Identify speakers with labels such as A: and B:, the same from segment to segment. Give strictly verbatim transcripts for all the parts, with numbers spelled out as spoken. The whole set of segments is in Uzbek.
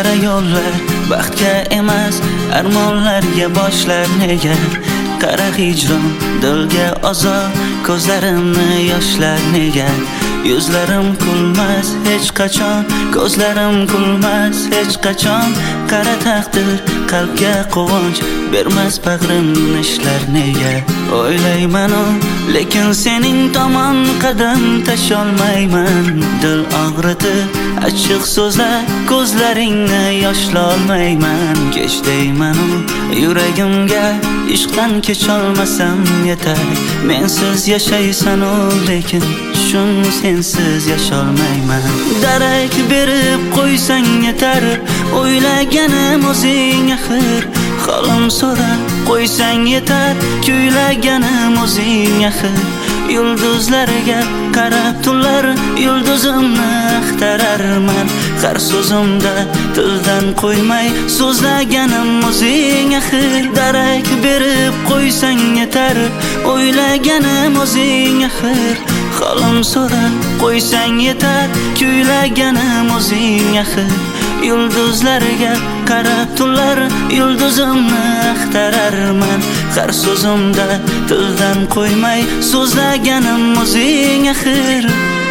A: qara yo'llar baxtga emas armonlarga boshlar nega qara hijron dilga azor ko'zlarimni yoshlar nega yuzlarim kulmas hech qachon ko'zlarim kulmas hech qachon qara taqdir qalbga quvonch bermas bag'rim ishlar nega o'ylayman lekin sening tomon qadam tasholmayman dil og'ritib achchiq so'zlar ko'zlaringni yoshlolmayman kech deyman yuragimga ishqdan kecholmasam yetar mensiz yashaysan lekin shun sensiz yasholmayman darak berib qo'ysang yetar o'ylaganim o'zing axir xolim so'rab qo'ysang yetar kuylaganim o'zing axir yulduzlarga qarab tunlar yulduzimni axtararman har so'zimda tildan qo'ymay so'zlaganim o'zing axir darak berib qo'ysang yetar o'ylaganim o'zing axir xolim so'rab qo'ysang yetar kuylaganim o'zing axir yulduzlarga qarab tunlar yulduzimni axtararman har so'zimda tildan qo'ymay so'zlaganim o'zing axir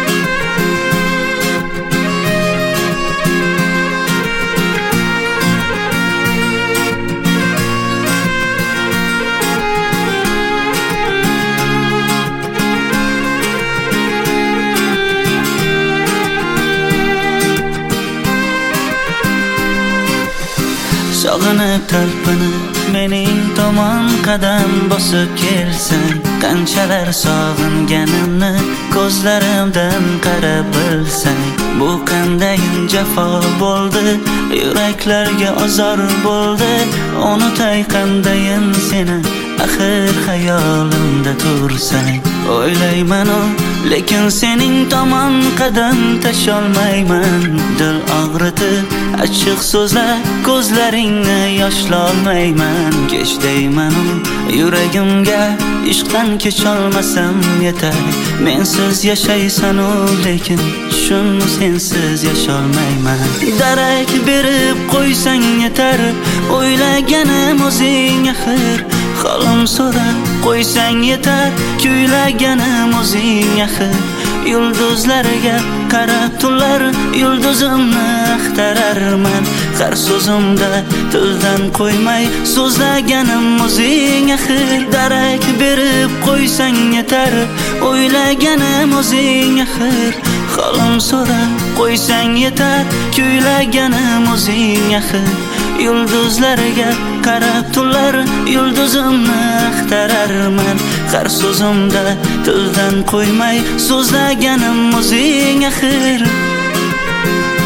A: sog'inib talpinib mening tomon qadam bosib kelsang qanchalar sog'inganimni ko'zlarimdan qarab bilsang bu qandayin jafo bo'ldi yuraklarga azor bo'ldi unutay qandayin seni axir xayolimda tursang o'ylayman lekin sening tomon qadam tasholmayman dil og'ritib achchiq so'zlar ko'zlaringni yoshlolmayman kech deyman yuragimga ishqdan kecholmasam yetar mensiz yashaysan lekin shun sensiz yasholmayman darak berib qo'ysang yetar o'ylaganim o'zing axir xolim so'rab qo'ysang yetar kuylaganim o'zing axir yulduzlarga qarab tunlar yulduzimni axtararman har so'zimda tildan qo'ymay so'zlaganim o'zing axir darak berib qo'ysang yetar o'ylaganim o'zing axir xolim so'rab qo'ysang yetar kuylaganim o'zing axir yulduzlarga qarab tunlar yulduzimni axtararman har so'zimda tildan qo'ymay so'zlaganim o'zing axir